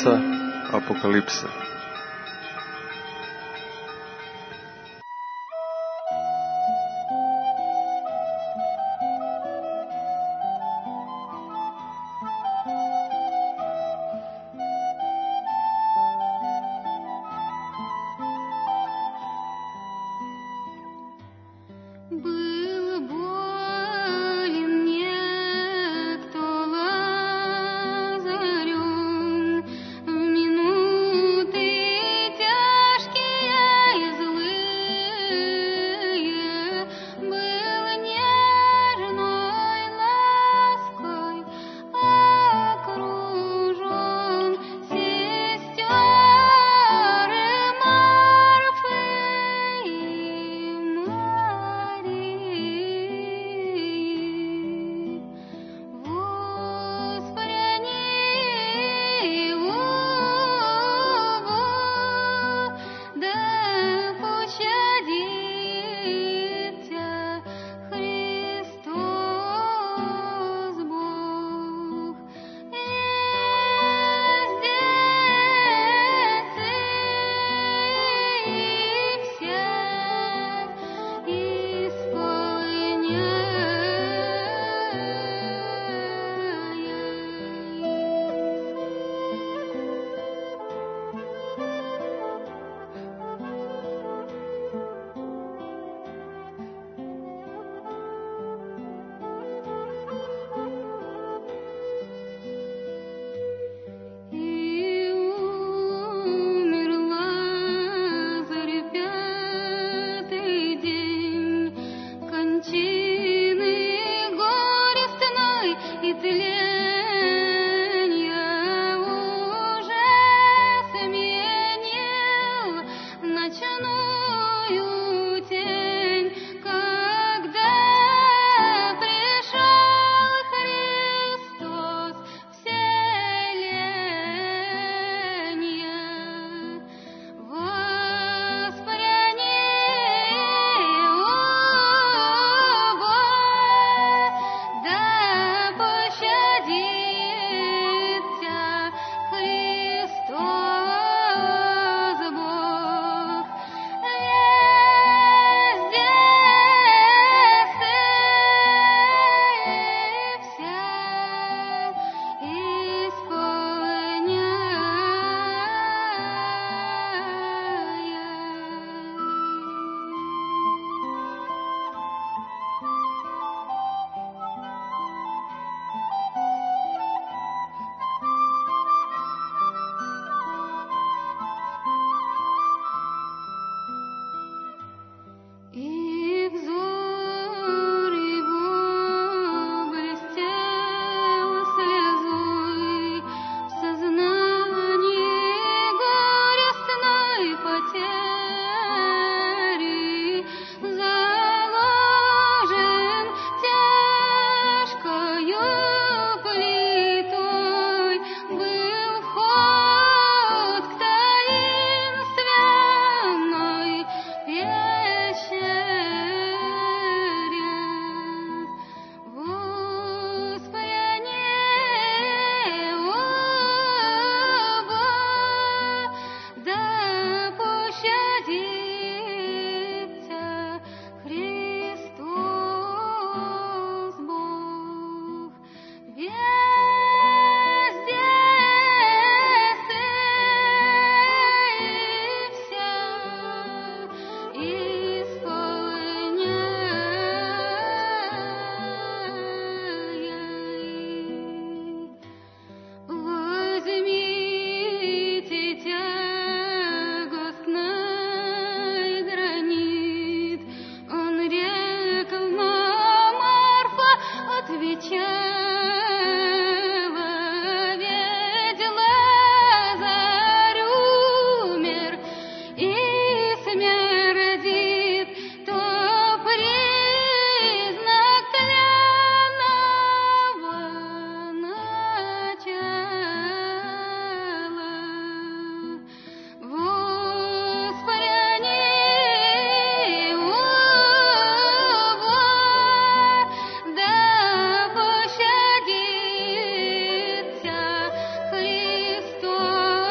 Oca Apokalipse. Христос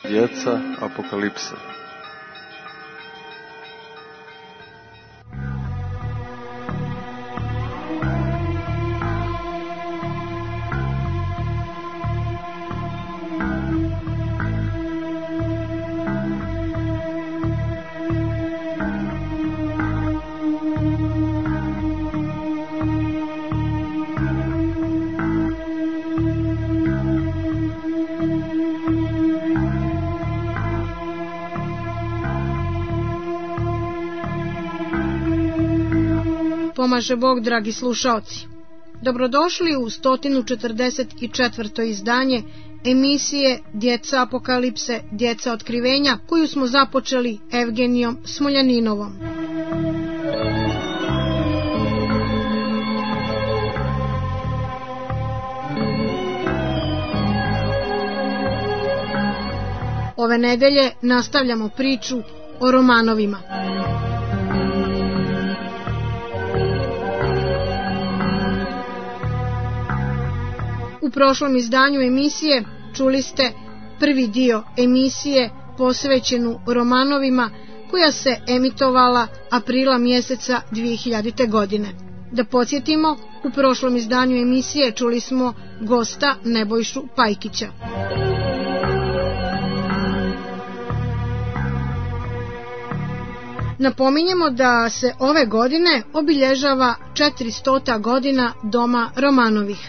Djeca apokalipse. Pomaže Bog, dragi slušaoci. Dobrodošli u 144. izdanje emisije Djeca apokalipse, djeca otkrivenja, koju smo započeli Evgenijom Smoljaninom. Ove nedelje nastavljamo priču o romanovima. U prošlom izdanju emisije čuli ste prvi dio emisije posvećenu romanovima, koja se emitovala aprila mjeseca 2000. godine. Da podsjetimo, u prošlom izdanju emisije čuli smo gosta Nebojšu Pajkića. Napominjemo da se ove godine obilježava 400. godina Doma Romanovih.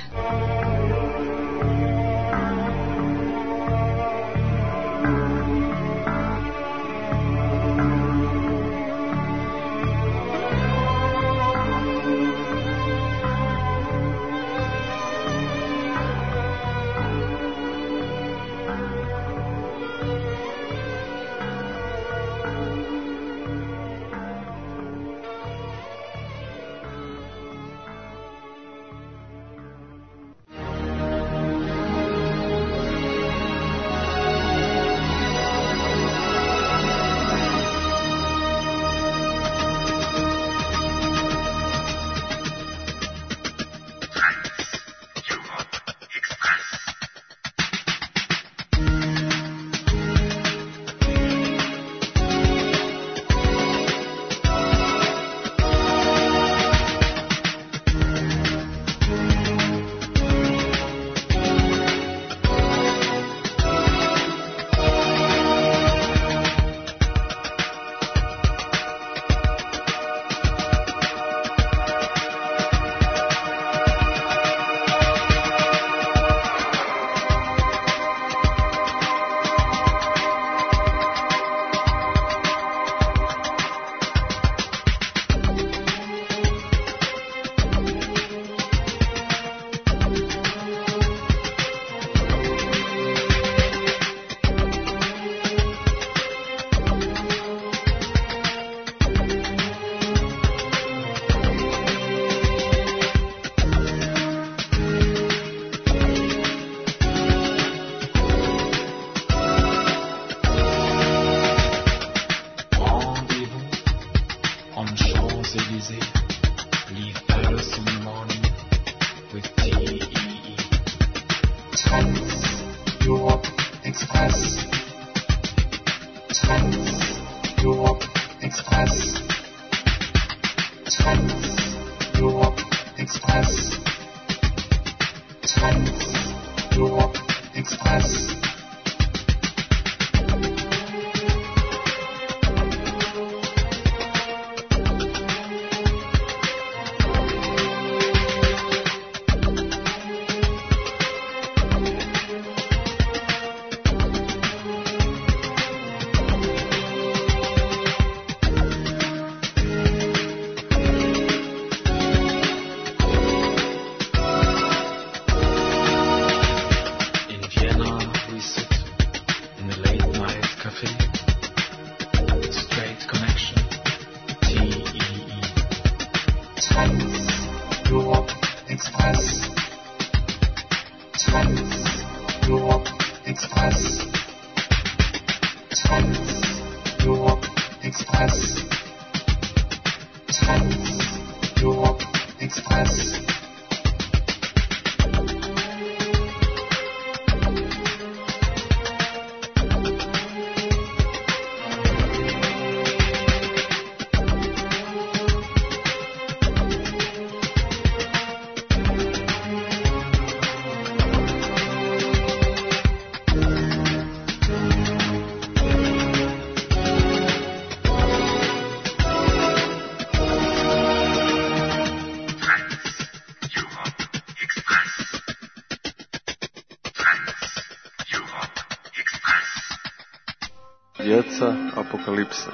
djeca Apokalipse.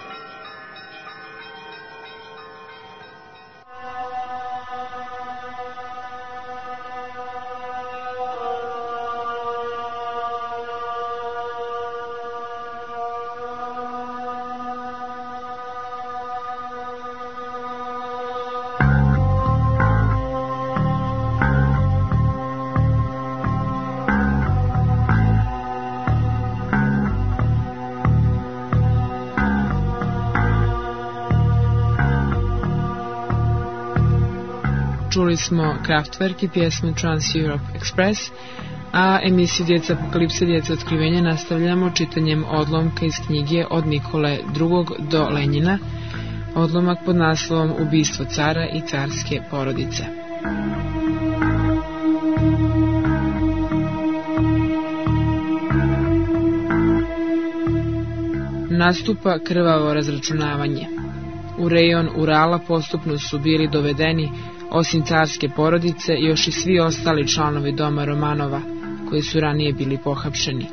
Čuli smo Kraftwerk i pjesmu Trans-Europe Express, a emisiju Djeca Apokalipse, Djeca otkrivenja nastavljamo čitanjem odlomka iz knjige Od Nikole II. Do Lenjina, odlomak pod naslovom Ubistvo cara i carske porodice. Nastupa krvavo razračunavanje. U rejon Urala postupno su bili dovedeni, osim carske porodice, još i svi ostali članovi doma Romanova, koji su ranije bili pohapšeni.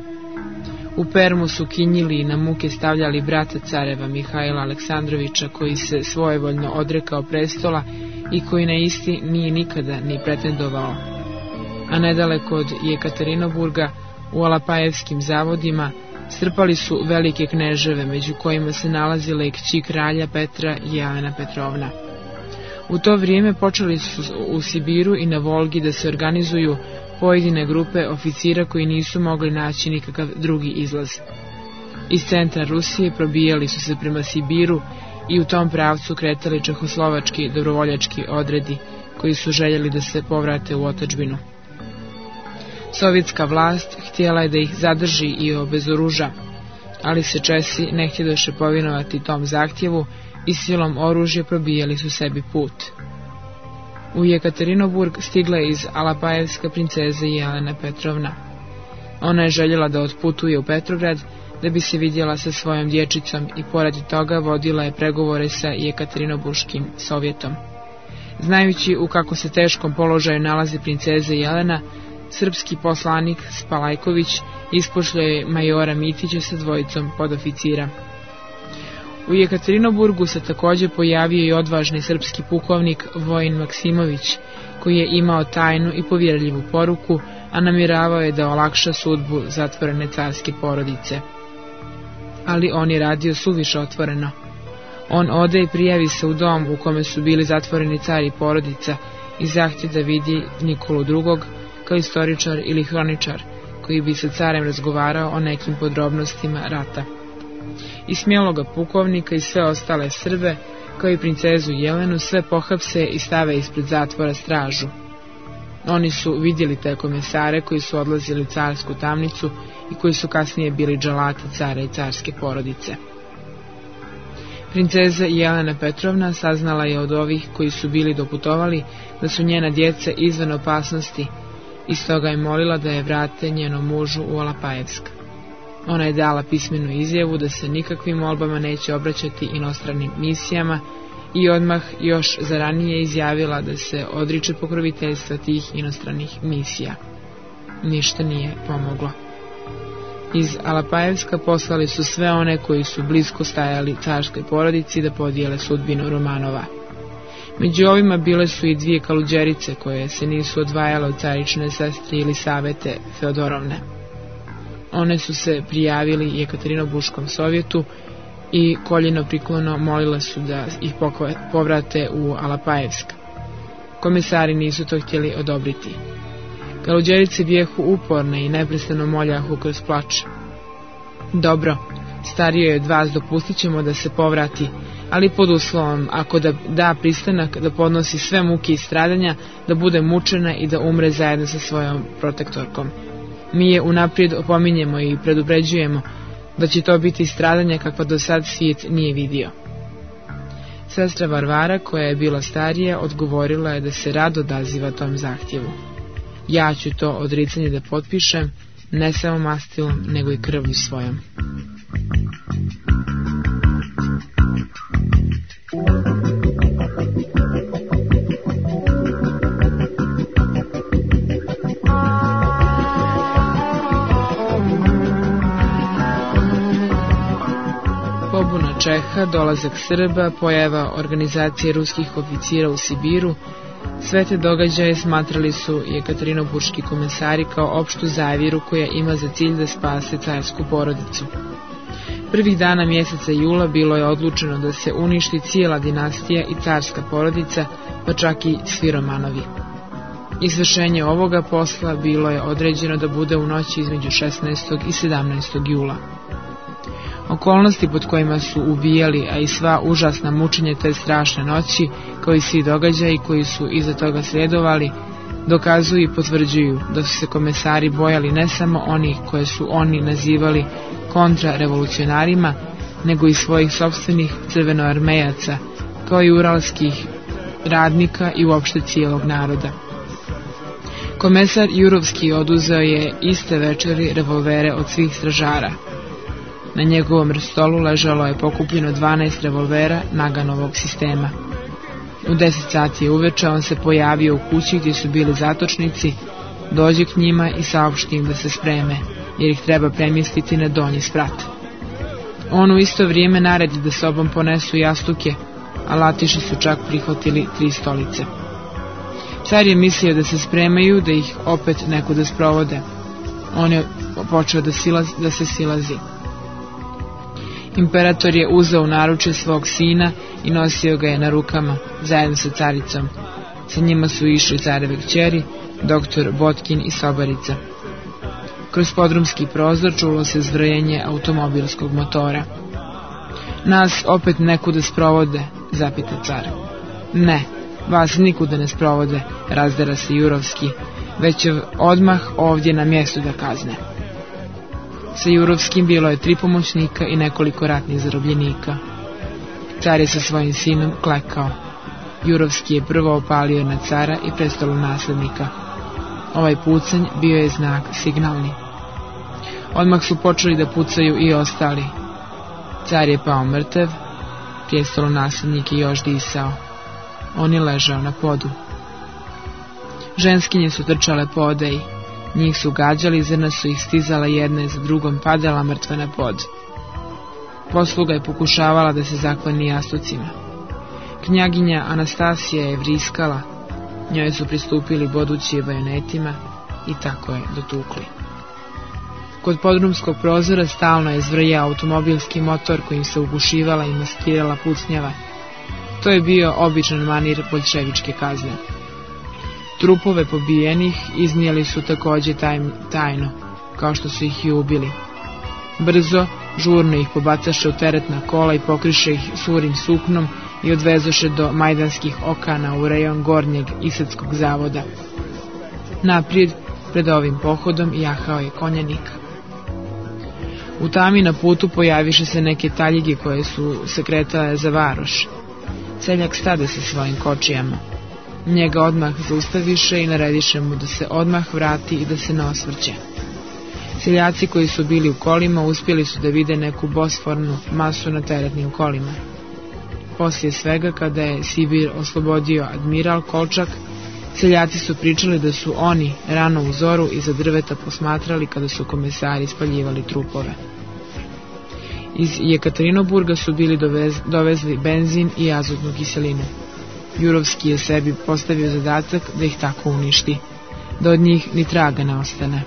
U Permu su kinjili i na muke stavljali brata careva Mihajla Aleksandrovića, koji se svojevoljno odrekao prestola i koji na isti nije nikada ni pretendovao. A nedaleko od Jekaterinoburga, u Alapajevskim zavodima, strpali su velike kneževe, među kojima se nalazile i kći kralja Petra i Jelena Petrovna. U to vrijeme počeli su u Sibiru i na Volgi da se organizuju pojedine grupe oficira koji nisu mogli naći nikakav drugi izlaz. Iz centra Rusije probijali su se prema Sibiru i u tom pravcu kretali čehoslovački dobrovoljački odredi koji su željeli da se povrate u otadžbinu. Sovjetska vlast htjela je da ih zadrži i obezoruža, ali se Česi ne htjedoše povinovati tom zahtjevu i silom oružja probijali su sebi put. U Jekaterinoburg stigla je iz Alapajevska princeza Jelena Petrovna. Ona je željela da otputuje u Petrograd da bi se vidjela sa svojom dječicom i pored toga vodila je pregovore sa Jekaterinoburškim sovjetom. Znajući u kako se teškom položaju nalazi princeza Jelena, srpski poslanik Spalajković ispošljao je majora Mitića sa dvojicom podoficira. U Jekaterinoburgu se također pojavio i odvažni srpski pukovnik Vojin Maksimović, koji je imao tajnu i povjerljivu poruku, a namjeravao je da olakša sudbu zatvorene carske porodice. Ali on je radio suviše otvoreno. On ode i prijavi se u dom u kome su bili zatvoreni car i porodica i zahtje da vidi Nikolu II. Kao istoričar ili hroničar, koji bi sa carem razgovarao o nekim podrobnostima rata. I smjeloga pukovnika i sve ostale Srbe, kao i princezu Jelenu, sve pohapse i stave ispred zatvora stražu. Oni su vidjeli te komesare koji su odlazili u carsku tamnicu i koji su kasnije bili džalati cara i carske porodice. Princeza Jelena Petrovna saznala je od ovih koji su bili doputovali da su njena djeca izvan opasnosti i stoga je molila da je vrate njenom mužu u Alapajevsk. Ona je dala pismenu izjavu da se nikakvim molbama neće obraćati inostranim misijama i odmah još za ranije izjavila da se odriče pokroviteljstva tih inostranih misija. Ništa nije pomoglo. Iz Alapajevska poslali su sve one koji su blisko stajali carskoj porodici da podijele sudbinu Romanova. Među ovima bile su i dvije kaluđerice koje se nisu odvajale od carične sestre ili savete Feodorovne. One su se prijavili Jekaterinoburškom sovjetu i koljeno priklono molile su da ih povrate u Alapajevsk. Komesari nisu to htjeli odobriti. Kaluđerice bijehu uporne i neprestano moljahu kroz plač. Dobro, starije od vas dopustit ćemo da se povrati, ali pod uslovom, ako da pristanak da podnosi sve muke i stradanja, da bude mučena i da umre zajedno sa svojom protektorkom. Mi je unaprijed opominjemo i predubređujemo da će to biti stradanja kakva do sad svijet nije vidio. Sestra Varvara, koja je bila starija, odgovorila je da se rado odaziva tom zahtjevu. Ja ću to odricanje da potpišem, ne samo mastilom, nego i krvlju svojom. Čeha, dolazak Srba, pojava organizacije ruskih oficira u Sibiru, sve te događaje smatrali su jekaterinoburški komesari kao opštu zavjeru koja ima za cilj da spase carsku porodicu. Prvih dana mjeseca jula bilo je odlučeno da se uništi cijela dinastija i carska porodica, pa čak i svi Romanovi. Izvršenje ovoga posla bilo je određeno da bude u noći između 16. i 17. jula. Okolnosti pod kojima su ubijali, a i sva užasna mučenja te strašne noći, kao i svi događaji koji su iza toga slijedovali, dokazuju i potvrđuju da su se komesari bojali ne samo onih koje su oni nazivali kontrarevolucionarima, nego i svojih sopstvenih crvenoarmejaca, kao i uralskih radnika i uopšte cijelog naroda. Komesar Jurovski oduzeo je iste večeri revolvere od svih stražara. Na njegovom stolu ležalo je pokupljeno 12 revolvera Naganovog sistema. U 10 sati uveče on se pojavio u kući gdje su bili zatočnici, dođe k njima i saopšti im da se spreme, jer ih treba premjestiti na donji sprat. On u isto vrijeme naredi da sobom ponesu jastuke, a latiši su čak prihvatili 3 stolice. Car je mislio da se spremaju, da ih opet nekuda sprovode. On je počeo da se silazi. Imperator je uzeo u naručje svog sina i nosio ga je na rukama, zajedno sa caricom. Sa njima su išli careve kćeri, doktor Botkin i sobarica. Kroz podrumski prozor čulo se zvrenje automobilskog motora. Nas opet nekuda sprovode, zapita car. Ne, vas nikuda ne sprovode, razdera se Jurovski, već će odmah ovdje na mjestu da kazne. Sa Jurovskim bilo je 3 pomoćnika i nekoliko ratnih zarobljenika. Car je sa svojim sinom klekao. Jurovski je prvo opalio na cara i prestolonaslednika. Ovaj pucanj bio je znak signalni. Odmah su počeli da pucaju i ostali. Car je pao mrtev, prestolonaslednik je još disao. On je ležao na podu. Ženskinje su trčale po odeji. Njih su gađali, zrna su ih stizala jedna za drugom, padala mrtva na pod. Posluga je pokušavala da se zakloni jastucima. Knjaginja Anastasija je vriskala, njoj su pristupili bodući bajonetima i tako je dotukli. Kod podrumskog prozora stalno je zvrjao automobilski motor kojim se ugušivala i maskirala pucnjava. To je bio običan manir boljševičke kazne. Trupove pobijenih iznijeli su također tajno, kao što su ih i ubili. Brzo, žurno ih pobacaše u teretna kola i pokriše ih surim suknom i odvezoše do majdanskih okana u rejon gornjeg Isetskog zavoda. Naprijed, pred ovim pohodom, jahao je konjanik. U tami na putu pojaviše se neke taljige koje su se kretale za varoš. Seljak stade sa svojim kočijama. Njega odmah zaustaviše i narediše mu da se odmah vrati i da se ne osvrće. Seljaci koji su bili u kolima uspjeli su da vide neku bosfornu masu na teretnim kolima. Poslije svega, kada je Sibir oslobodio admiral Kolčak, seljaci su pričali da su oni rano u zoru iza drveta posmatrali kada su komesari spaljivali trupove. Iz Jekaterinoburga su bili dovezli benzin i azotnu kiselinu. Jurovski je sebi postavio zadatak da ih tako uništi, da od njih ni traga ne ostane.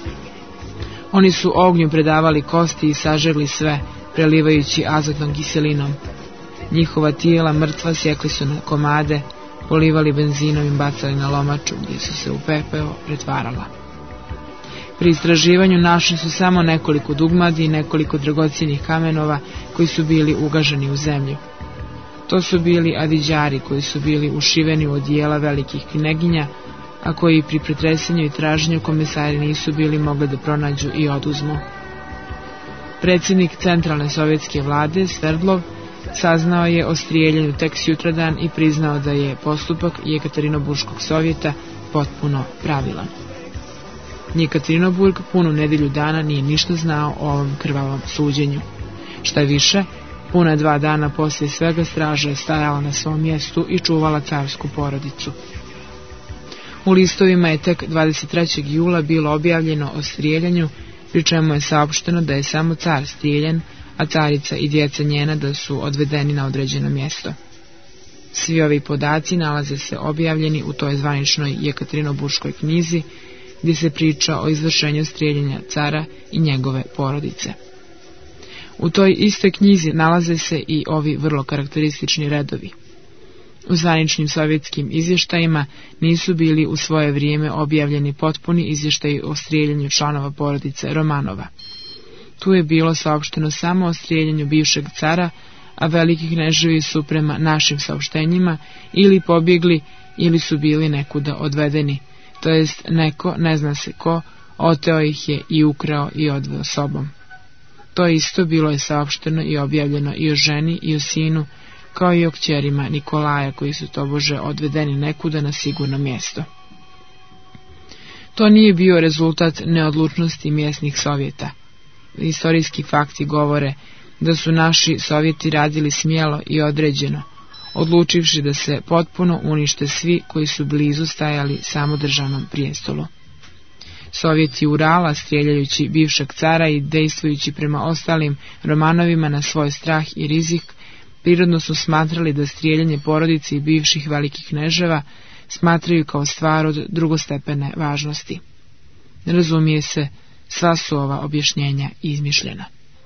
Oni su ognju predavali kosti i sažegli sve, prelivajući azotnom kiselinom. Njihova tijela mrtva sjekli su na komade, polivali benzinom i bacali na lomaču gdje su se u pepeo pretvarala. Pri istraživanju našli su samo nekoliko dugmadi i nekoliko dragocjenih kamenova koji su bili ugaženi u zemlju. To su bili adiđari koji su bili ušiveni u odijela velikih kneginja, a koji pri pretresanju i traženju komesari nisu bili mogli da pronađu i oduzmu. Predsjednik centralne sovjetske vlade, Sverdlov, saznao je o strijeljanju tek sutradan i priznao da je postupak Jekaterinoburškog sovjeta potpuno pravilan. Jekaterinoburg punu nedjelju dana nije ništa znao o ovom krvavom suđenju. Šta više, puna 2 dana poslije svega straža je stajala na svom mjestu i čuvala carsku porodicu. U listovima je tek 23. jula bilo objavljeno o strijeljanju, pri čemu je saopšteno da je samo car strijeljan, a carica i djeca njena da su odvedeni na određeno mjesto. Svi ovi podaci nalaze se objavljeni u toj zvaničnoj Jekaterinoburškoj knjizi, gdje se priča o izvršenju strijeljenja cara i njegove porodice. U toj istoj knjizi nalaze se i ovi vrlo karakteristični redovi. U zvaničnim sovjetskim izvještajima nisu bili u svoje vrijeme objavljeni potpuni izvještaji o strijeljanju članova porodice Romanova. Tu je bilo saopšteno samo o strijeljanju bivšeg cara, a veliki kneževi su prema našim saopštenjima ili pobjegli ili su bili nekuda odvedeni, to jest neko, ne zna se ko, oteo ih je i ukrao i odveo sobom. To isto bilo je saopšteno i objavljeno i o ženi i o sinu, kao i o kćerima Nikolaja koji su tobože odvedeni nekuda na sigurno mjesto. To nije bio rezultat neodlučnosti mjesnih sovjeta. Istorijski fakti govore da su naši sovjeti radili smjelo i određeno, odlučivši da se potpuno unište svi koji su blizu stajali samodržavnom prijestolu. Sovjeti Urala, strijeljajući bivšeg cara i dejstvujući prema ostalim Romanovima na svoj strah i rizik, prirodno su smatrali da strijeljanje porodice i bivših velikih kneževa smatraju kao stvar od drugostepene važnosti. Razumije se, sva su ova objašnjenja izmišljena.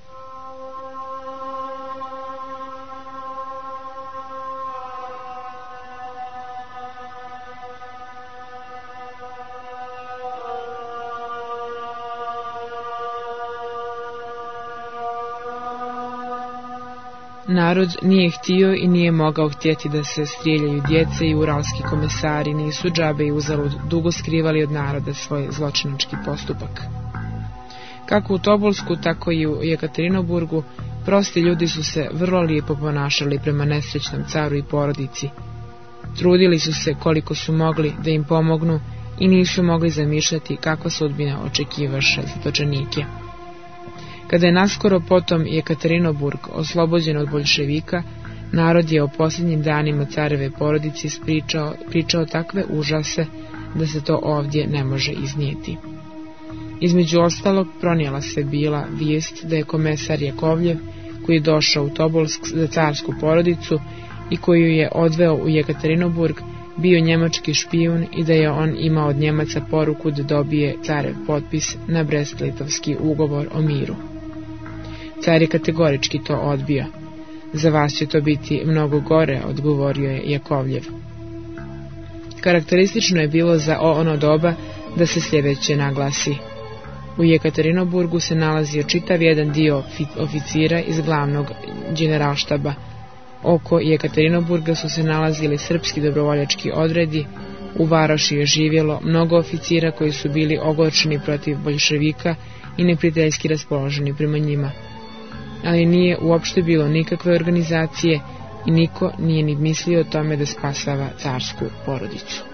Narod nije htio i nije mogao htjeti da se strijeljaju djece i uralski komesari nisu džabe i uzalud dugo skrivali od naroda svoj zločinački postupak. Kako u Tobolsku, tako i u Jekaterinoburgu, prosti ljudi su se vrlo lijepo ponašali prema nesrećnom caru i porodici. Trudili su se koliko su mogli da im pomognu i nisu mogli zamišljati kakva sudbina očekivaše zatočenike. Kada je naskoro potom Jekaterinoburg oslobođen od boljševika, narod je o posljednjim danima careve porodice pričao takve užase da se to ovdje ne može iznijeti. Između ostalog pronijela se bila vijest da je komesar Jakovljev, koji je došao u Tobolsk za carsku porodicu i koju je odveo u Jekaterinoburg, bio njemački špijun i da je on imao od Njemaca poruku da dobije carev potpis na Brest-Litovski ugovor o miru. Car je kategorički to odbio. Za vas će to biti mnogo gore, odgovorio je Jakovljev. Karakteristično je bilo za ono doba da se sljedeće naglasi. U Jekaterinoburgu se nalazio čitav jedan dio oficira iz glavnog generalštaba. Oko Jekaterinoburga su se nalazili srpski dobrovoljački odredi, u varoši je živjelo mnogo oficira koji su bili ogorčeni protiv boljševika i neprijateljski raspoloženi prema njima. Ali nije uopšte bilo nikakve organizacije i niko nije ni mislio o tome da spasava carsku porodicu.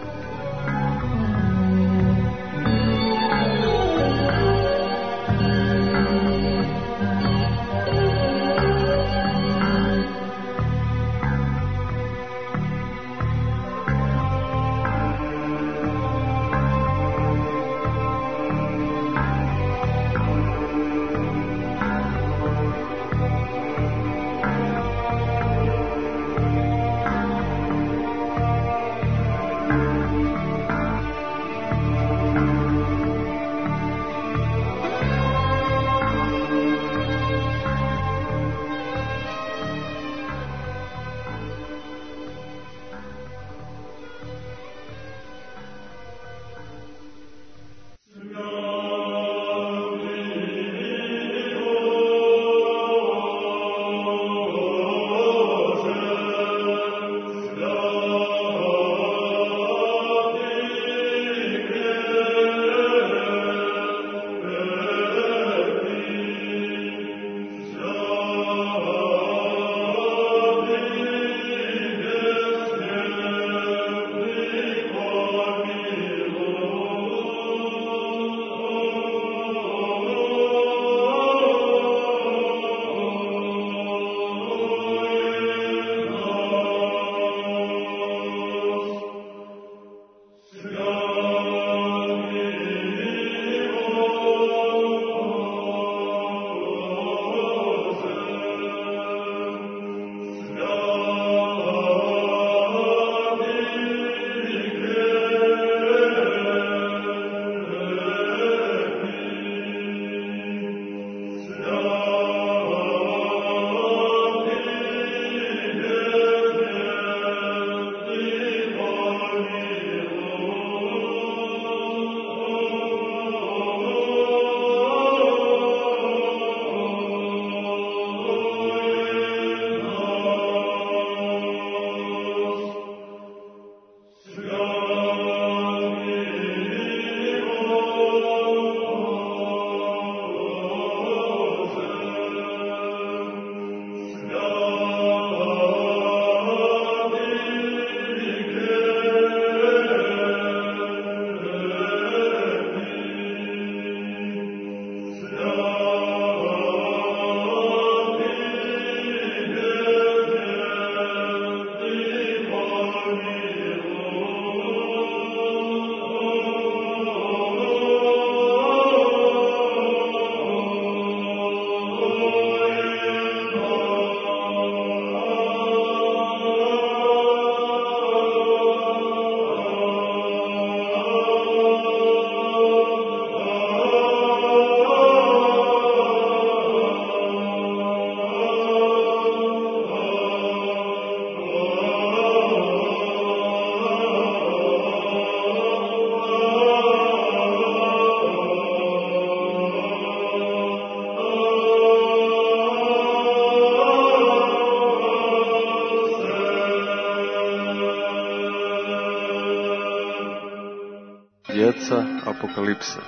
Apokalipsa.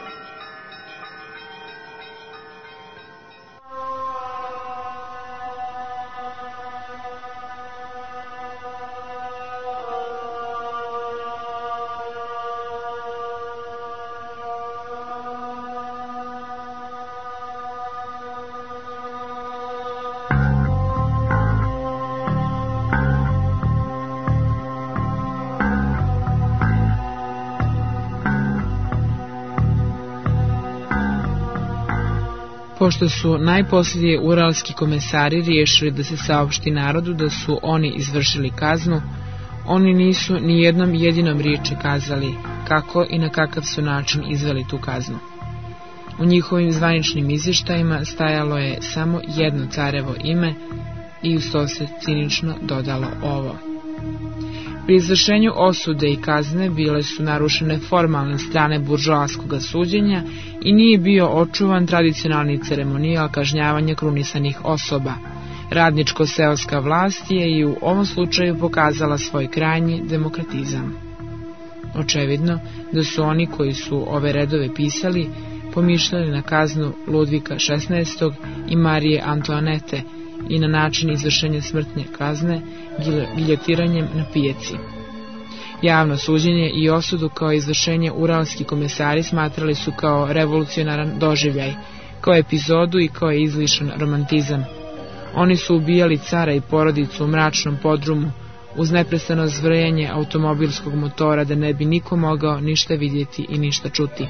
Pošto su najposlije uralski komesari riješili da se saopšti narodu da su oni izvršili kaznu, oni nisu ni jednom jedinom riječi kazali kako i na kakav su način izveli tu kaznu. U njihovim zvaničnim izvještajima stajalo je samo jedno carevo ime i uz to se cinično dodalo ovo. Pri izvršenju osude i kazne bile su narušene formalne strane buržoaskoga suđenja i nije bio očuvan tradicionalni ceremonijal kažnjavanja krunisanih osoba. Radničko-seoska vlast je i u ovom slučaju pokazala svoj krajnji demokratizam. Očevidno da su oni koji su ove redove pisali pomišljali na kaznu Ludvika XVI. I Marije Antoanete i na način izvršenja smrtne kazne giljotiranjem na pijaci. Javno suđenje i osudu kao izvršenje uralski komesari smatrali su kao revolucionaran doživljaj, kao epizodu i kao izlišan romantizam. Oni su ubijali cara i porodicu u mračnom podrumu, uz neprestano zvrjenje automobilskog motora da ne bi niko mogao ništa vidjeti i ništa čuti.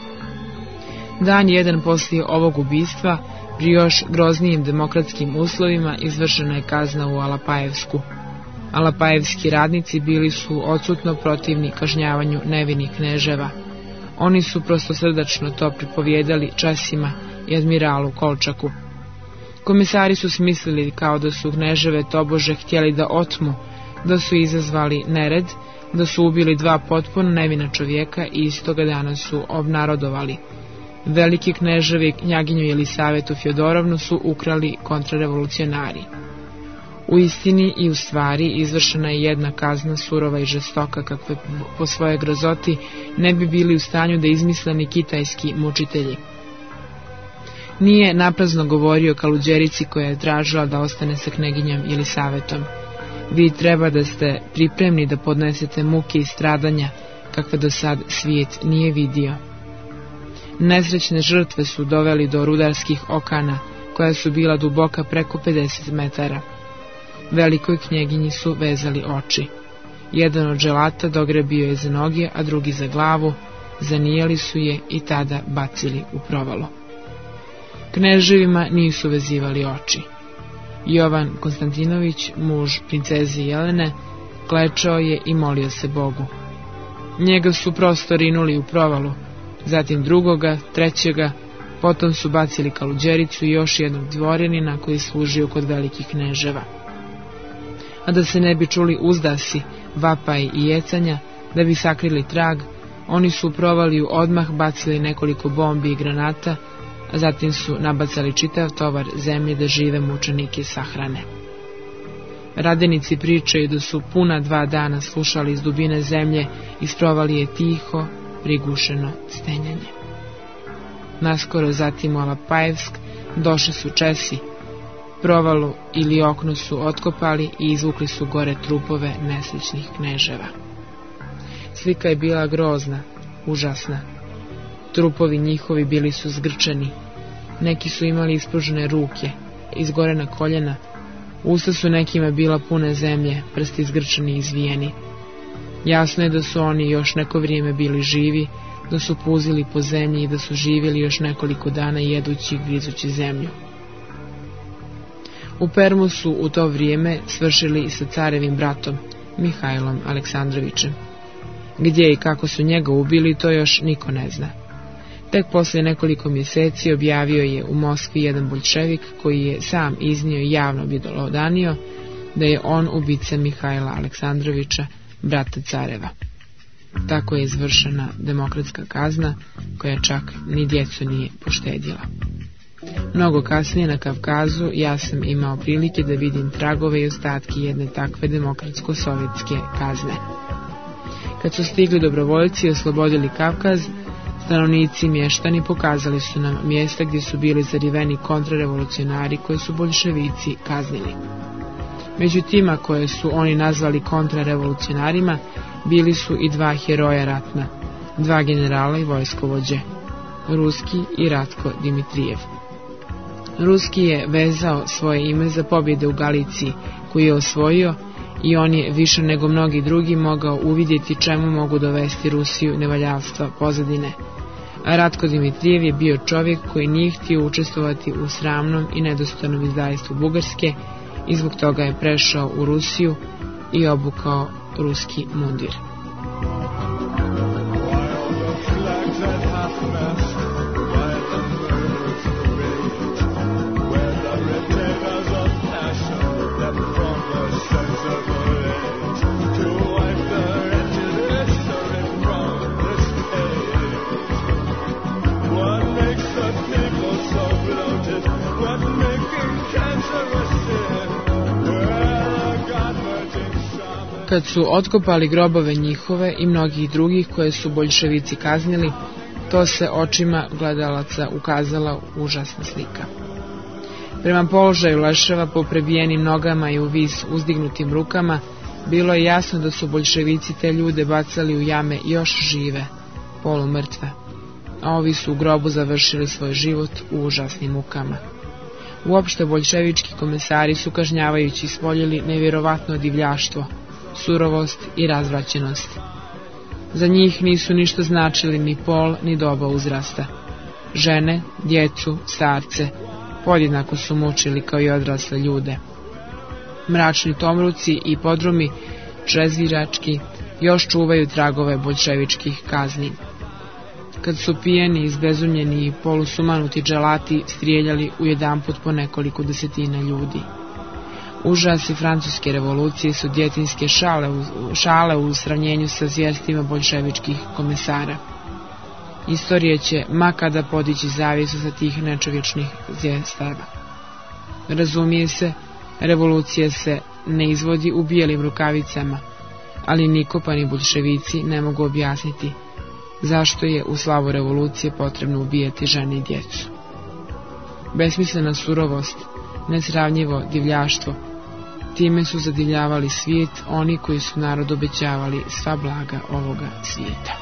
Dan jedan poslije ovog ubistva, pri još groznijim demokratskim uslovima, izvršena je kazna u Alapajevsku. Alapajevski radnici bili su odsutno protivni kažnjavanju nevinih kneževa. Oni su prostosrdačno to pripovjedali Česima i admiralu Kolčaku. Komesari su smislili kao da su kneževe tobože htjeli da otmu, da su izazvali nered, da su ubili dva potpuno nevina čovjeka i istoga dana su obnarodovali. Veliki kneževi knjaginju Jelisavetu Fjodorovnu su ukrali kontrarevolucionari. U istini i u stvari izvršena je jedna kazna surova i žestoka kakve po svojoj grozoti ne bi bili u stanju da izmisle ni kitajski mučitelji. Nije naprazno govorio Kaluđerici koja je tražila da ostane sa knjeginjom Jelisavetom. Vi treba da ste pripremni da podnesete muke i stradanja kakve do sad svijet nije vidio. Nesrećne žrtve su doveli do rudarskih okana, koja su bila duboka preko 50 metara. Velikoj knjeginji su vezali oči. Jedan od želata dogrebio je za noge, a drugi za glavu, zanijeli su je i tada bacili u provalo. Kneževima nisu vezivali oči. Jovan Konstantinović, muž princeze Jelene, klečao je i molio se Bogu. Njega su prosto rinuli u provalu, zatim drugoga, trećega, potom su bacili Kaluđericu i još jednog dvoranina koji je služio kod velikih kneževa. A da se ne bi čuli uzdasi, vapaj i jecanja, da bi sakrili trag, oni su u provaliju odmah bacili nekoliko bombi i granata, a zatim su nabacali čitav tovar zemlje da žive mučenike sahrane. Radenici pričaju da su puna 2 dana slušali iz dubine zemlje i iz provalije tiho, prigušeno stenjanje. Naskoro zatim u Alapajevsk došli su Česi, provalu ili okno su otkopali i izvukli su gore trupove nesrećnih kneževa. Slika je bila grozna, užasna. Trupovi njihovi bili su zgrčeni, neki su imali ispružene ruke, izgorena koljena, usta su nekima bila pune zemlje, prsti zgrčeni i izvijeni. Jasno je da su oni još neko vrijeme bili živi, da su puzili po zemlji i da su živjeli još nekoliko dana jedući i grizući zemlju. U Permu su u to vrijeme svršili i sa carevim bratom, Mihajlom Aleksandrovićem. Gdje i kako su njega ubili, to još niko ne zna. Tek poslije nekoliko mjeseci objavio je u Moskvi jedan boljševik koji je sam iznio i javno objelodanio da je on ubica Mihajla Aleksandrovića, brata careva. Tako je izvršena demokratska kazna koja čak ni djecu nije poštedjela. Mnogo kasnije na Kavkazu ja sam imao prilike da vidim tragove i ostatke jedne takve demokratsko-sovjetske kazne. Kad su stigli dobrovoljci i oslobodili Kavkaz, Stanovnici i mještani pokazali su nam mjesta gdje su bili zariveni kontrarevolucionari koje su boljševici kaznili. Među tima koje su oni nazvali kontrarevolucionarima bili su i dva heroja ratna, dva generala i vojskovođe, Ruski i Ratko Dimitrijev. Ruski je vezao svoje ime za pobjede u Galiciji koju je osvojio i on je više nego mnogi drugi mogao uvidjeti čemu mogu dovesti Rusiju nevaljavstva pozadine. A Ratko Dimitrijev je bio čovjek koji nije htio učestvovati u sramnom i nedostojnom izdajstvu Bugarske i zbog toga je prešao u Rusiju i obukao ruski mundir. Kad su otkopali grobove njihove i mnogih drugih koje su boljševici kaznili, to se očima gledalaca ukazala užasna slika. Prema položaju leševa po prebijenim nogama i u vis uzdignutim rukama, bilo je jasno da su boljševici te ljude bacali u jame još žive, polumrtve, a ovi su u grobu završili svoj život u užasnim mukama. Uopšte boljševički komesari su kažnjavajući ispoljili nevjerovatno divljaštvo, surovost i razvraćenost. Za njih nisu ništa značili ni pol ni doba uzrasta. Žene, djecu, starce podjednako su mučili kao i odrasle ljude. Mračni tomruci i podrumi čezvirački još čuvaju tragove boljševičkih kazni. Kad su pijeni, izbezumljeni i polusumanuti dželati strijeljali ujedanput po nekoliko desetina ljudi. Užasi francuske revolucije su djetinjske šale u sravnjenju sa zvjerstvima boljševičkih komesara. Istorija će makada podići zavjesu sa tih nečovječnih zvjerstava. Razumije se, revolucija se ne izvodi u bijelim rukavicama, ali niko pa ni boljševici ne mogu objasniti zašto je u slavu revolucije potrebno ubijati žene i djecu. Besmislena surovost, nesravnjivo divljaštvo, time su zadivljavali svijet oni koji su narod obećavali sva blaga ovoga svijeta.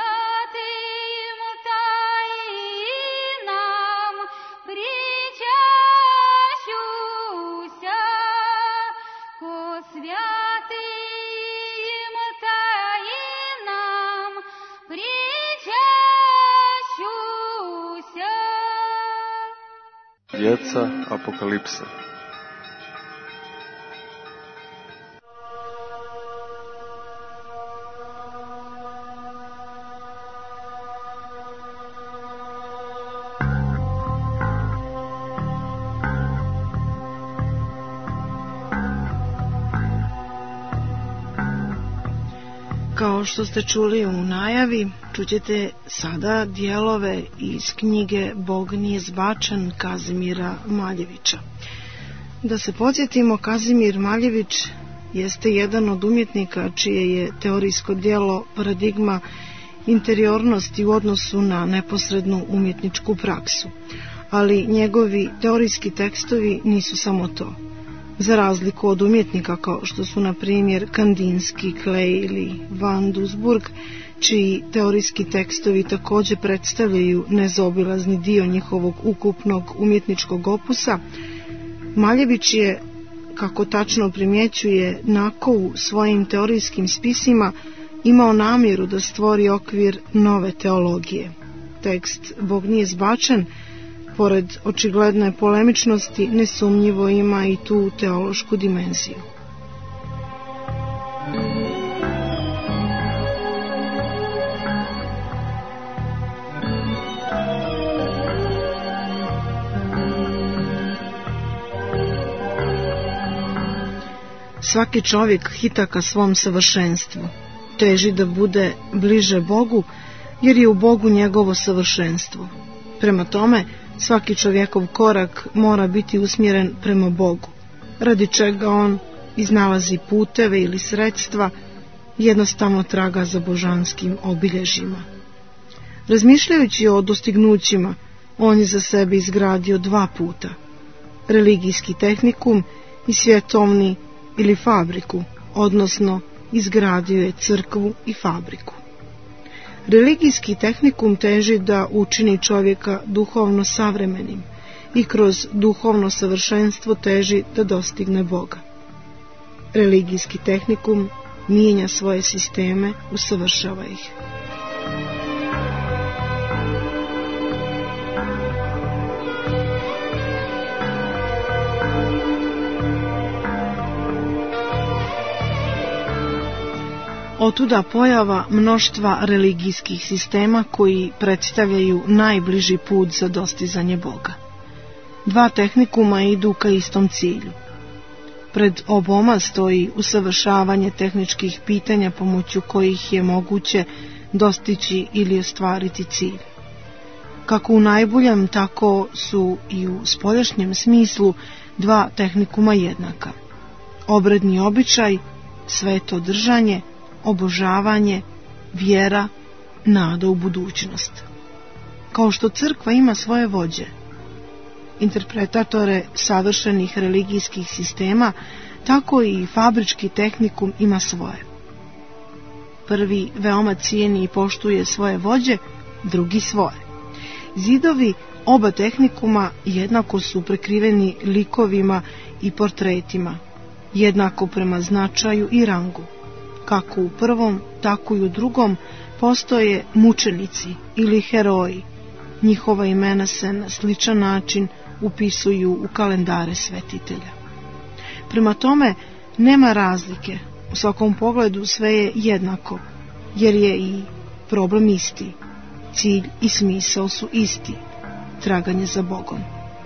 Djeca apokalipse. Kao što ste čuli u najavi, čućete sada dijelove iz knjige Bog nije zbačen Kazimira Maljevića. Da se podsjetimo, Kazimir Maljević jeste jedan od umjetnika čije je teorijsko djelo paradigma interiornosti u odnosu na neposrednu umjetničku praksu. Ali njegovi teorijski tekstovi nisu samo to. Za razliku od umjetnika kao što su na primjer Kandinsky, Klee ili Van Doesburg, čiji teorijski tekstovi također predstavljaju nezaobilazni dio njihovog ukupnog umjetničkog opusa, Maljević je, kako tačno primjećuje Nako u svojim teorijskim spisima, imao namjeru da stvori okvir nove teologije. Tekst Bog nije zbačen, pored očigledne polemičnosti, nesumnjivo ima i tu teološku dimenziju. Svaki čovjek hita ka svom savršenstvu, teži da bude bliže Bogu, jer je u Bogu njegovo savršenstvo. Prema tome, svaki čovjekov korak mora biti usmjeren prema Bogu, radi čega on iznalazi puteve ili sredstva, jednostavno traga za božanskim obilježjima. Razmišljajući o dostignućima, on je za sebe izgradio dva puta: religijski tehnikum i svjetovni ili fabriku, odnosno izgradio je crkvu i fabriku. Religijski tehnikum teži da učini čovjeka duhovno savremenim i kroz duhovno savršenstvo teži da dostigne Boga. Religijski tehnikum mijenja svoje sisteme, usavršava ih. Otuda pojava mnoštva religijskih sistema koji predstavljaju najbliži put za dostizanje Boga. Dva tehnikuma idu ka istom cilju. Pred oboma stoji usavršavanje tehničkih pitanja pomoću kojih je moguće dostići ili ostvariti cilj. Kako u najboljem, tako su i u spoljašnjem smislu dva tehnikuma jednaka. Obredni običaj, sveto držanje, obožavanje, vjera, nada u budućnost. Kao što crkva ima svoje vođe, interpretatore savršenih religijskih sistema, tako i fabrički tehnikum ima svoje. Prvi veoma cijeni i poštuje svoje vođe, drugi svoje. Zidovi oba tehnikuma jednako su prekriveni likovima i portretima, jednako prema značaju i rangu. Kako u prvom, tako i u drugom postoje mučenici ili heroji. Njihova imena se na sličan način upisuju u kalendare svetitelja. Prema tome, nema razlike, u svakom pogledu sve je jednako, jer je i problem isti, cilj i smisao su isti, traganje za Bogom.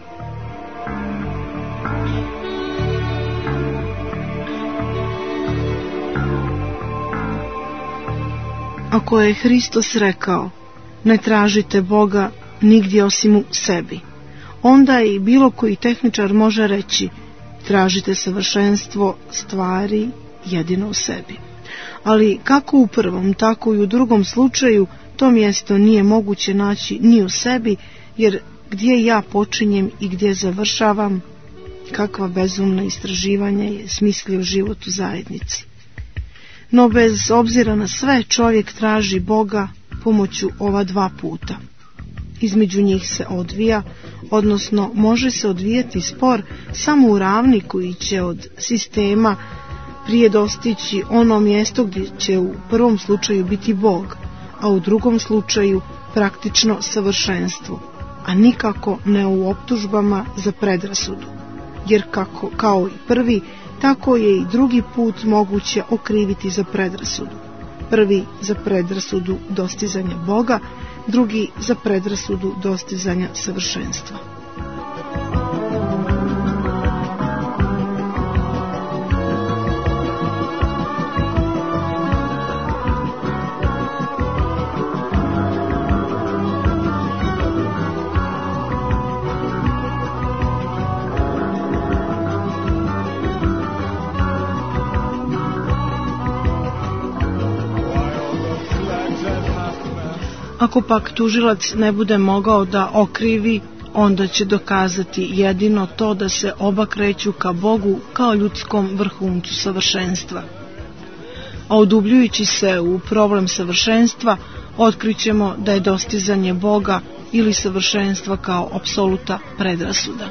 Ako je Hristos rekao, ne tražite Boga nigdje osim u sebi, onda i bilo koji tehničar može reći, tražite savršenstvo stvari jedino u sebi. Ali kako u prvom, tako i u drugom slučaju to mjesto nije moguće naći ni u sebi, jer gdje ja počinjem i gdje završavam, kakva bezumna istraživanja je smislio život u zajednici. No bez obzira na sve, čovjek traži Boga pomoću ova dva puta. Između njih se odvija, odnosno može se odvijati spor samo u ravni koji će od sistema prije dostići ono mjesto gdje će u prvom slučaju biti Bog, a u drugom slučaju praktično savršenstvo, a nikako ne u optužbama za predrasudu, jer kao i prvi, tako je i drugi put moguće okriviti za predrasudu. Prvi za predrasudu dostizanja Boga, drugi za predrasudu dostizanja savršenstva. Ako pak tužilac ne bude mogao da okrivi, onda će dokazati jedino to da se oba kreću ka Bogu kao ljudskom vrhuncu savršenstva. A udubljujući se u problem savršenstva, otkrićemo da je dostizanje Boga ili savršenstva kao apsoluta predrasuda.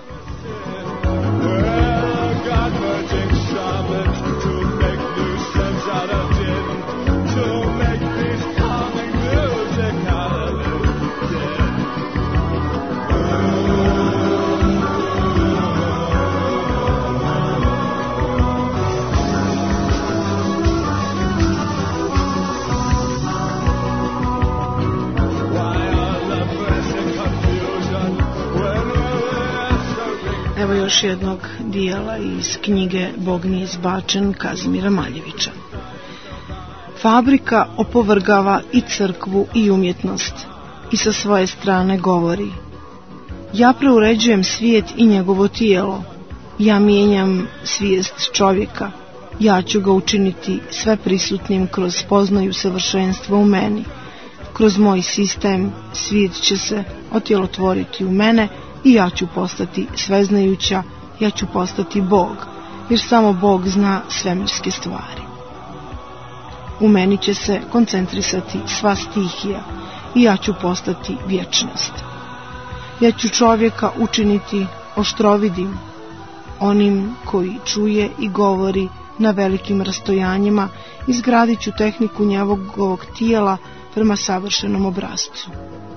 Evo još jednog dijela iz knjige Bog nije zbačen Kazimira Maljevića. Fabrika opovrgava i crkvu i umjetnost i sa svoje strane govori: ja preuređujem svijet i njegovo tijelo, ja mijenjam svijest čovjeka, ja ću ga učiniti sve prisutnim kroz spoznaju savršenstva u meni. Kroz moj sistem svijet će se otjelotvoriti u mene i ja ću postati sveznajuća, ja ću postati Bog, jer samo Bog zna svemirske stvari. U meni će se koncentrisati sva stihija i ja ću postati vječnost. Ja ću čovjeka učiniti oštrovidim, onim koji čuje i govori na velikim rastojanjima, izgradit ću tehniku njegovog tijela prema savršenom obrascu.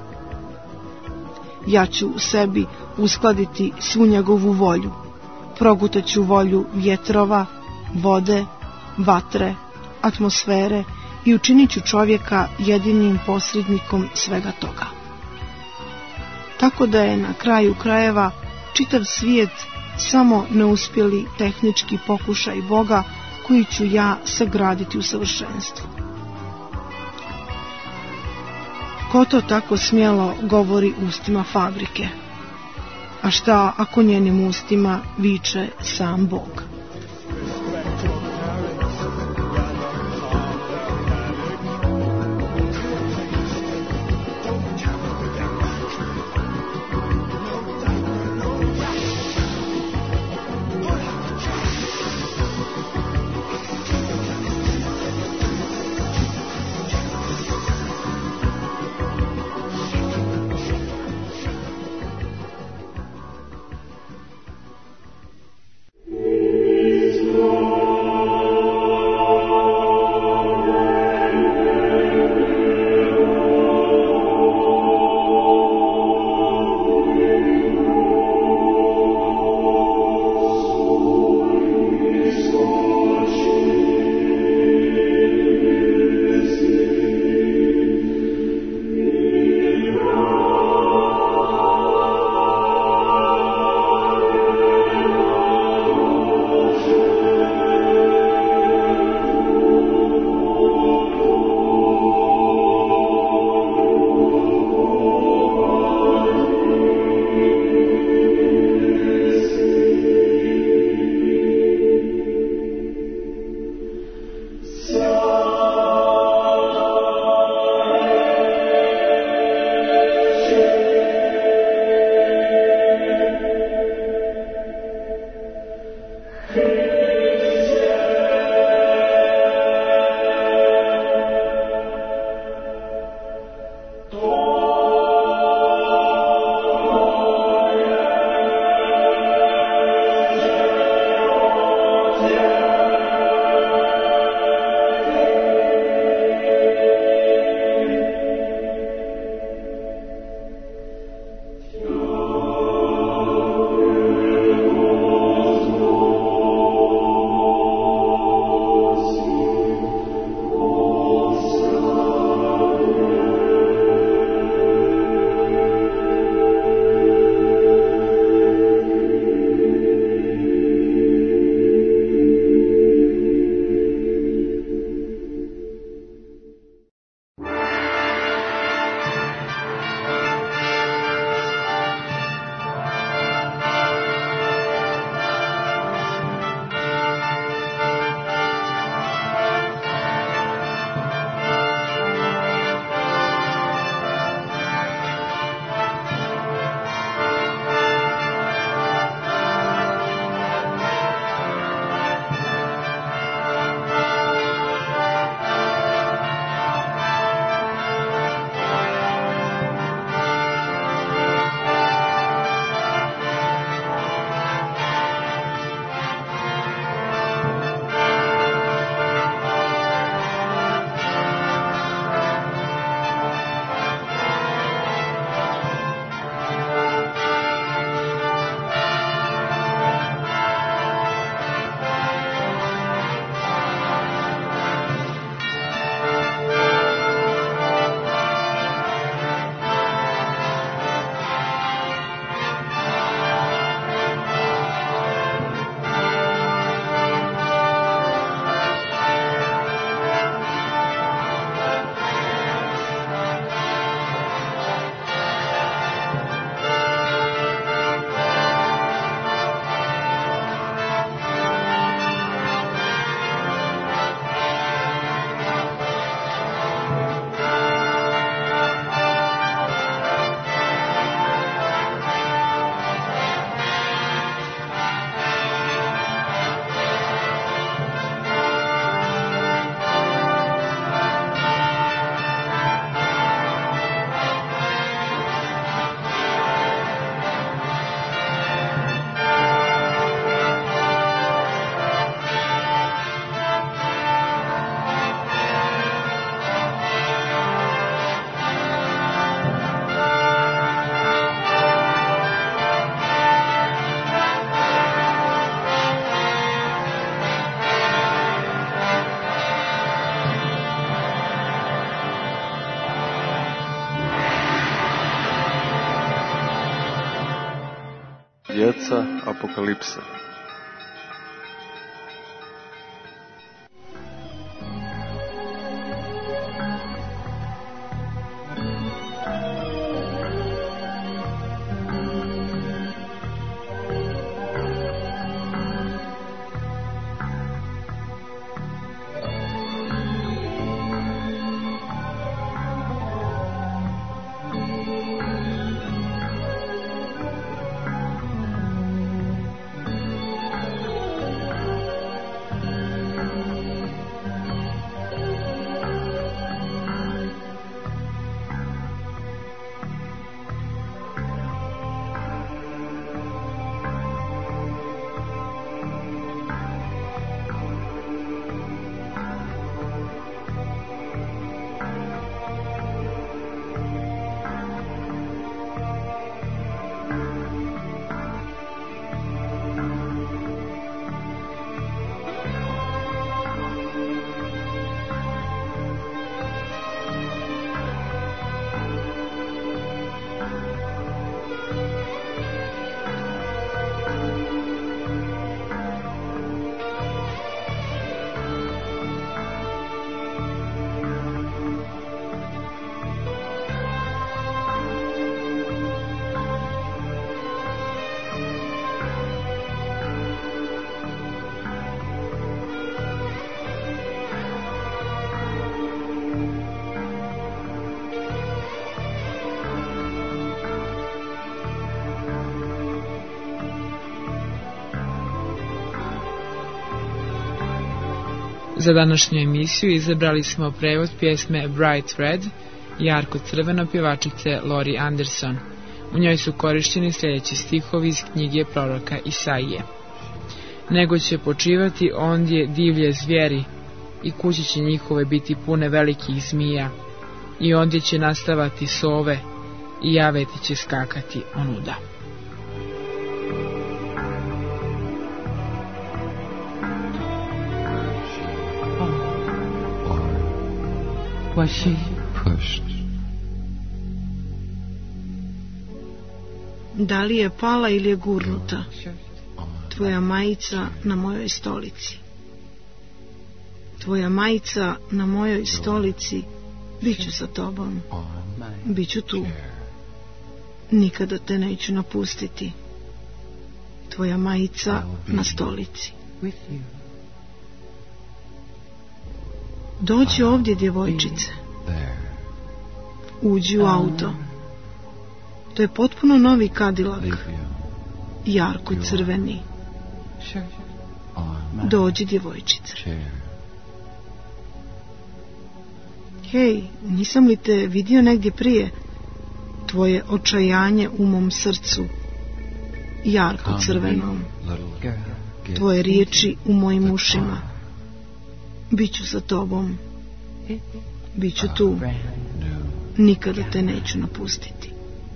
Ja ću u sebi uskladiti svu njegovu volju, progutat ću volju vjetrova, vode, vatre, atmosfere i učinit ću čovjeka jedinim posrednikom svega toga. Tako da je na kraju krajeva čitav svijet samo neuspjeli tehnički pokušaj Boga koji ću ja sagraditi u savršenstvu. Ko to tako smjelo govori ustima fabrike? A šta ako njenim ustima viče sam Bog? Djeca apokalipse. Za današnju emisiju izabrali smo prevod pjesme Bright Red Jarko crveno pjevačice Lori Anderson. U njoj su korišteni sljedeći stihovi iz knjige proroka Isaije. Nego će počivati ondje divlje zvijeri i kuće će njihove biti pune velikih zmija i ondje će nastavati sove i javeti će skakati onuda. Was she pushed? Da li je pala ili je gurnuta tvoja majica na mojoj stolici? Tvoja majica na mojoj stolici, bit ću sa tobom, bit ću tu, nikada te neću napustiti. Tvoja majica na stolici. Dođi ovdje, djevojčice. Uđi u auto. To je potpuno novi Cadillac, jarko crveni. Dođi, djevojčice. Hej, nisam li te vidio negdje prije? Tvoje očajanje u mom srcu, jarko crvenom. Tvoje riječi u mojim ušima. Biću sa tobom. Biću tu. Nikada te neću napustiti.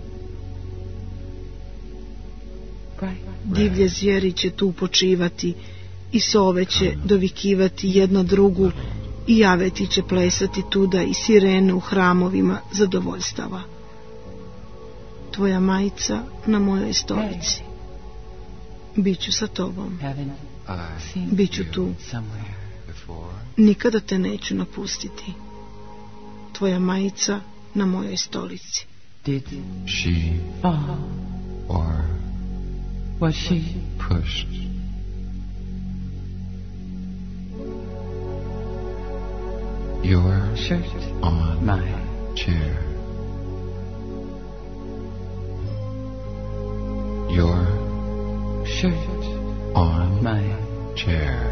Divlje zvijeri će tu počivati i sove će dovikivati jedna drugu i javeti će plesati tuda i sirene u hramovima zadovoljstava. Tvoja majica na mojoj stolici. Biću sa tobom. Biću tu. Nikada te neću napustiti. Tvoja majica na mojoj stolici. Did she fall, or was she pushed? Your shirt on my chair. Your shirt on my chair.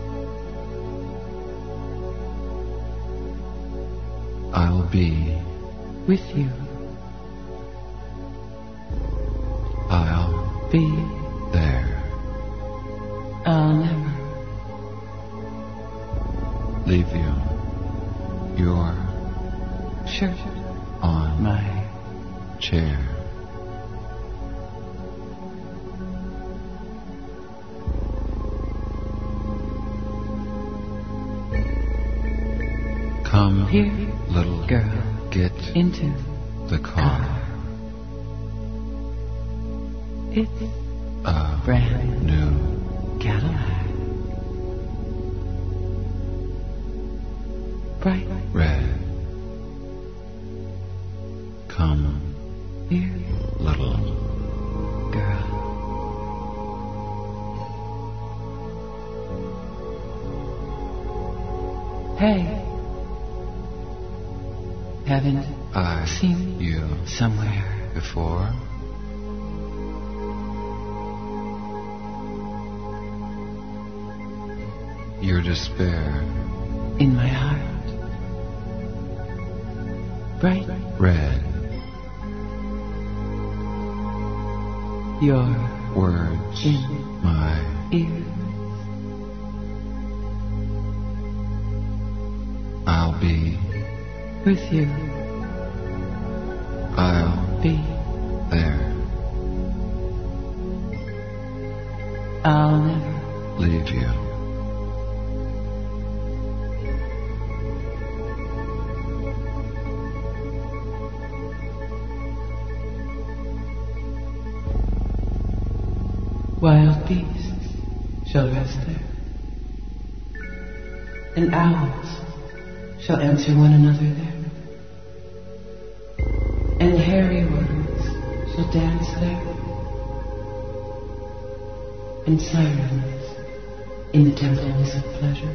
I'll be with you. I'll be there. I'll never leave you. Your shirt on my chair. Come here, little girl, get into the car. It's a brand new Cadillac. Bright red. Come here, little girl. Hey. Haven't I seen you somewhere before? Your despair in my heart, bright red. Your words in my ears. I'll be with you. I'll be there. I'll never leave you. Wild beasts shall rest there, and owls shall answer one another there, and hairy ones shall dance there, and sirens in the temples of pleasure.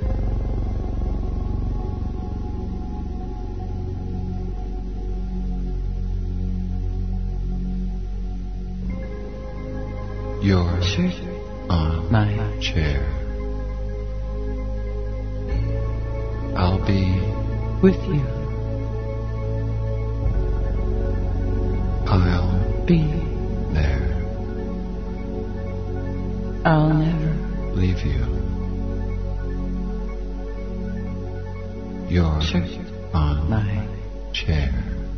Your shirt on my chair. I'll be with you. be there. I'll never leave you. You're on my chair.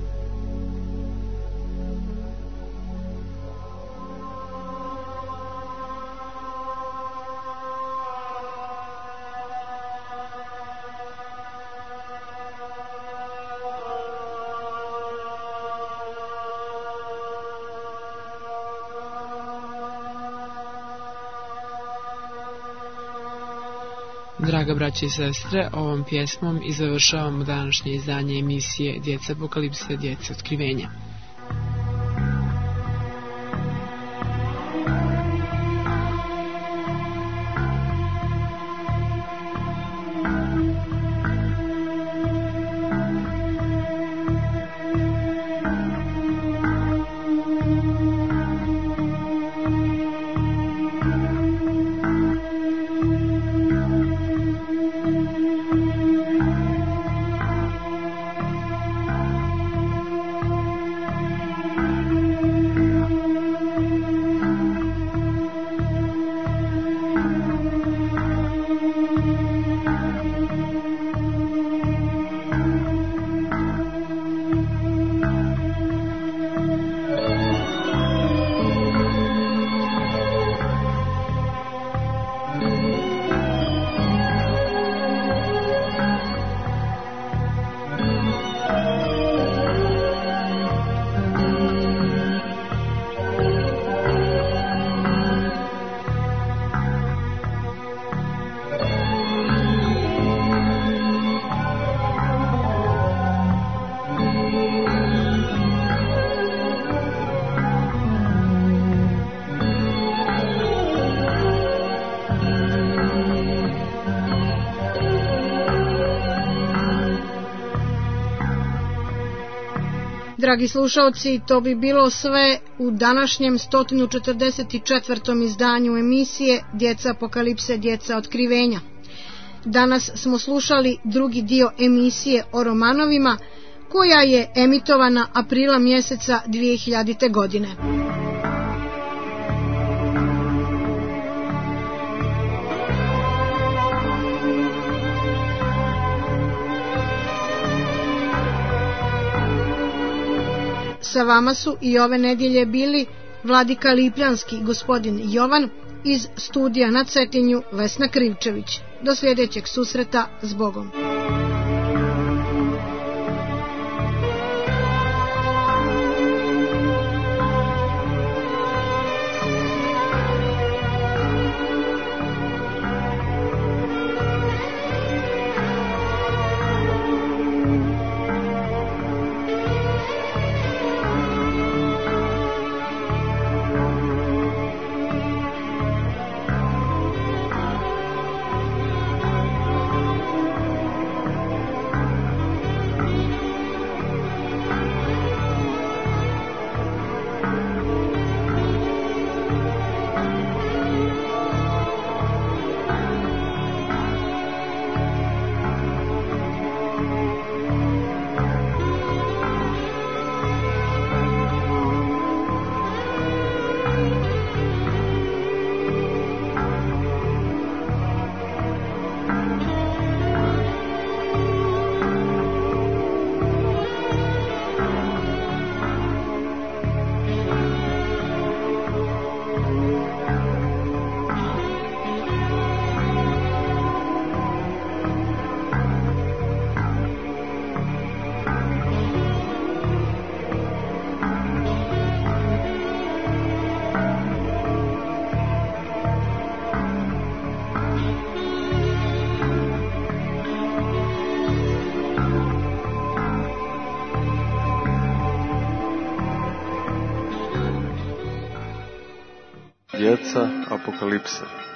Draga braće i sestre, ovom pjesmom i završavamo današnje izdanje emisije Djeca apokalipse, djeca otkrivenja. Dragi slušalci, to bi bilo sve u današnjem 144. izdanju emisije Djeca apokalipse, djeca otkrivenja. Danas smo slušali drugi dio emisije o romanovima, koja je emitovana aprila mjeseca 2000. godine. Sa vama su i ove nedjelje bili Vladika Lipljanski, gospodin Jovan, iz studija na Cetinju Vesna Krivčević. Do sljedećeg susreta, s Bogom. Djeca apokalipse.